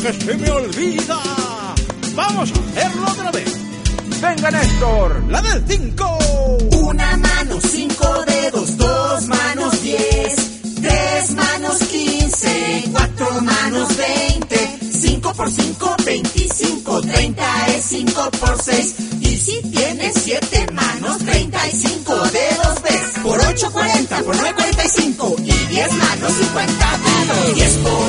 que se me olvida. Vamos a hacerlo otra vez. Venga, Néstor, la del 5. Una mano, 5 dedos, 2 manos, 10, 3 manos, 15, 4 manos, 20, 5 por 5, 25, 30 es 5 por 6. Y si tienes 7 manos, 35 dedos ves. Por 8, 40, por 9, 45. Y 10 manos, 50 dedos. 10 por